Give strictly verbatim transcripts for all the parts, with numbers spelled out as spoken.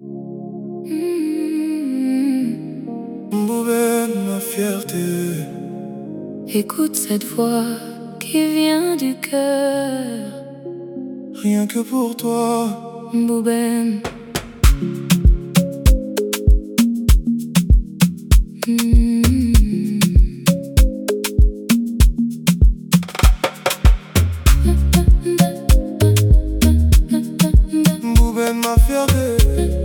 Bouben, ma fierté. Écoute cette voix qui vient du cœur. Rien que pour toi, Bouben. Mmh. Bouben, ma fierté.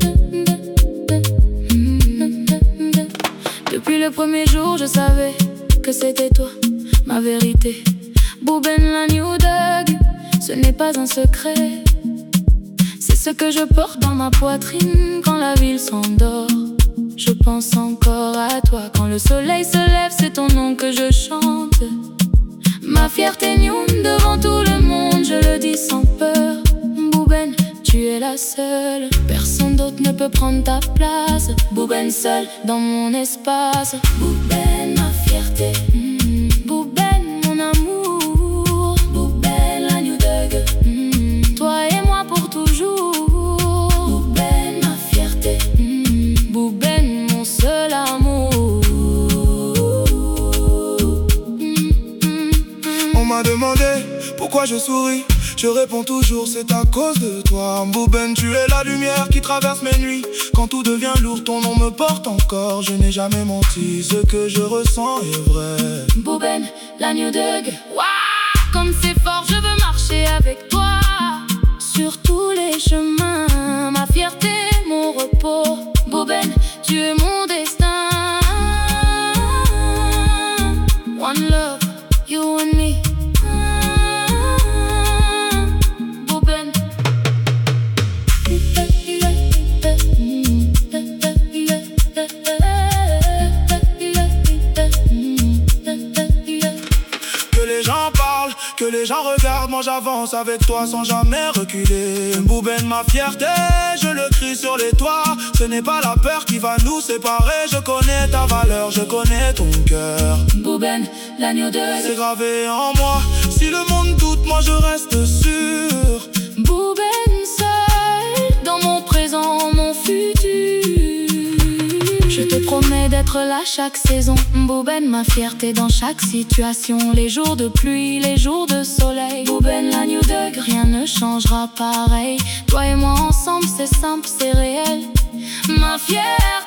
Depuis le premier jour, je savais que c'était toi, ma vérité. Bouben, la new dog, ce n'est pas un secret. C'est ce que je porte dans ma poitrine quand la ville s'endort. Je pense encore à toi quand le soleil se lève, c'est ton nom que je chante. Ma fierté new devant tout le monde, je le dis sans peur. Bouben, tu es la seule, personne d'autre ne peut prendre ta place. Bouben seul dans mon espace. Bouben, ma fierté. mm. Bouben, mon amour. Bouben, la new dog. mm. Toi et moi pour toujours. Bouben, ma fierté. mm. Bouben, mon seul amour. mm, mm, mm. On m'a demandé pourquoi je souris. Je réponds toujours, c'est à cause de toi. Bouben, tu es la lumière qui traverse mes nuits. Quand tout devient lourd, ton nom me porte encore. Je n'ai jamais menti, ce que je ressens est vrai. Bouben, la new dog. Waouh, comme c'est fort, je veux marcher avec toi sur tous les chemins. Ma fierté, mon repos. Bouben, tu es mon destin. One love, you and me. Que les gens regardent, moi j'avance avec toi sans jamais reculer. Bouben, ma fierté, je le crie sur les toits. Ce n'est pas la peur qui va nous séparer. Je connais ta valeur, je connais ton cœur. Bouben, l'agneau de... C'est gravé en moi. Si le monde doute, moi je reste sûr. Bouben seul, dans mon présent, mon futur. Je te promets d'être là chaque saison. Bouben, ma fierté dans chaque situation. Les jours de pluie, les jours de soleil. Bouben, la new dog, rien ne changera pareil. Toi et moi ensemble, c'est simple, c'est réel. Ma fierté.